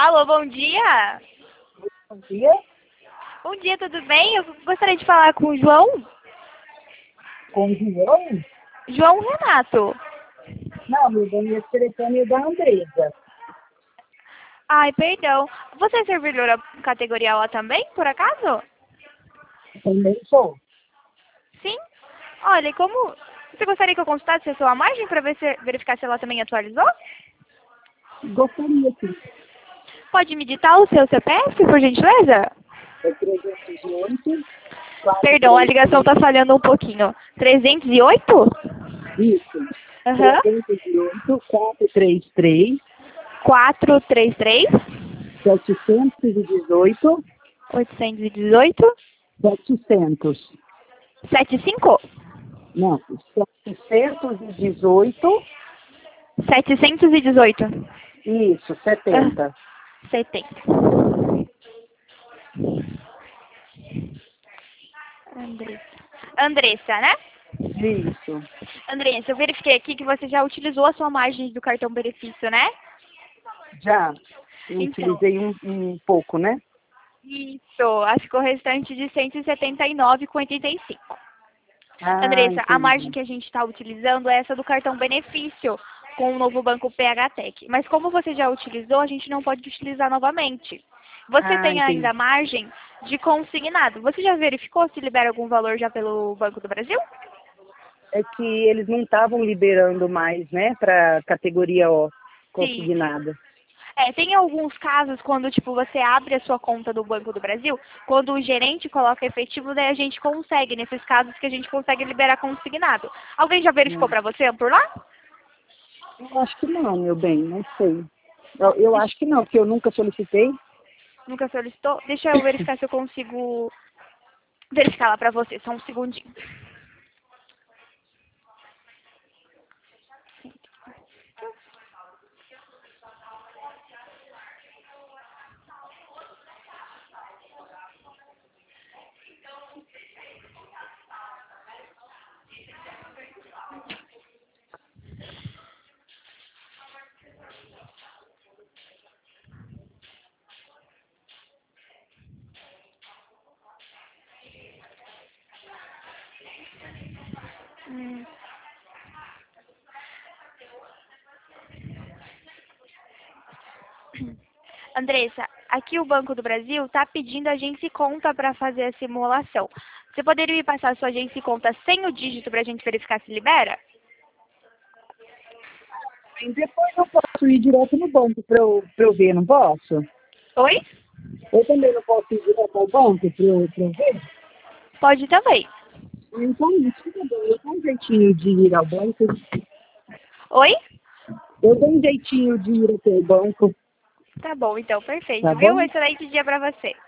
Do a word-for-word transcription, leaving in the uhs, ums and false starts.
Alô, bom dia. Bom dia. Bom dia, tudo bem? Eu gostaria de falar com o João. Com o João? João Renato. Não, meu nome é telefone da Andresa. Ai, perdão. Você é servidora categoria O também, por acaso? Também sou. Sim? Olha, como... Você gostaria que eu consultasse a sua margem para ver se, verificar se ela também atualizou? Gostaria, sim. Pode me ditar o seu C P F, por gentileza? É trezentos e oito, quatro Perdão, a três ligação três. está falhando um pouquinho. trezentos e oito? Isso. Aham. trezentos e oito, quatro três três, quatro três três, setecentos e dezoito, oitocentos e dezoito, setecentos. setenta e cinco? Não, setecentos e dezoito. setecentos e dezoito. Isso, setenta. Ah, setenta. Andressa. Andressa, né? Isso. Andressa, eu verifiquei aqui que você já utilizou a sua margem do cartão benefício, né? Já. Eu Então, utilizei um, um pouco, né? isso. Acho que o restante de cento e setenta e nove vírgula oitenta e cinco. Ah, Andressa, a margem entendi. que a gente está utilizando é essa do cartão benefício com o novo banco P H Tech. Mas como você já utilizou, a gente não pode utilizar novamente. Você Ah, tem ainda entendi. margem de consignado. Você já verificou se libera algum valor já pelo Banco do Brasil? É que eles não estavam liberando mais, né, para categoria O, Sim. consignada. É, tem alguns casos quando, tipo, você abre a sua conta do Banco do Brasil, quando o gerente coloca efetivo, daí a gente consegue, nesses casos que a gente consegue liberar consignado. Alguém já verificou Hum. pra você por lá? Eu acho que não, meu bem, não sei. Eu, eu acho que não, porque eu nunca solicitei. Nunca solicitou? Deixa eu verificar se eu consigo verificar lá pra você, só um segundinho. Hum. Andressa, aqui o Banco do Brasil está pedindo agência e conta para fazer a simulação. Você poderia me passar a sua agência e conta sem o dígito para a gente verificar se libera? E depois eu posso ir direto no banco para eu, pra eu ver, não posso? Oi? Eu também não posso ir direto ao banco para eu, pra eu ver? Pode também. Então, isso tá bom. Eu dou um jeitinho de ir ao banco. Oi? Eu dou um jeitinho de ir até o banco, Tá bom, então, tá perfeito. Viu? bom? Excelente dia para você.